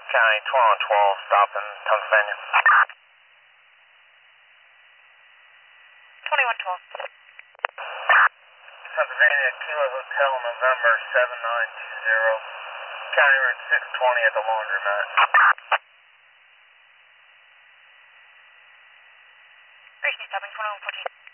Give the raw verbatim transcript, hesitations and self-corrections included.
County twenty-one twelve, stop in Pennsylvania. twenty-one twelve. Pennsylvania, Kilo Hotel, November seven nine two zero. County route six twenty at the laundromat. Racing stopping twenty-one fourteen.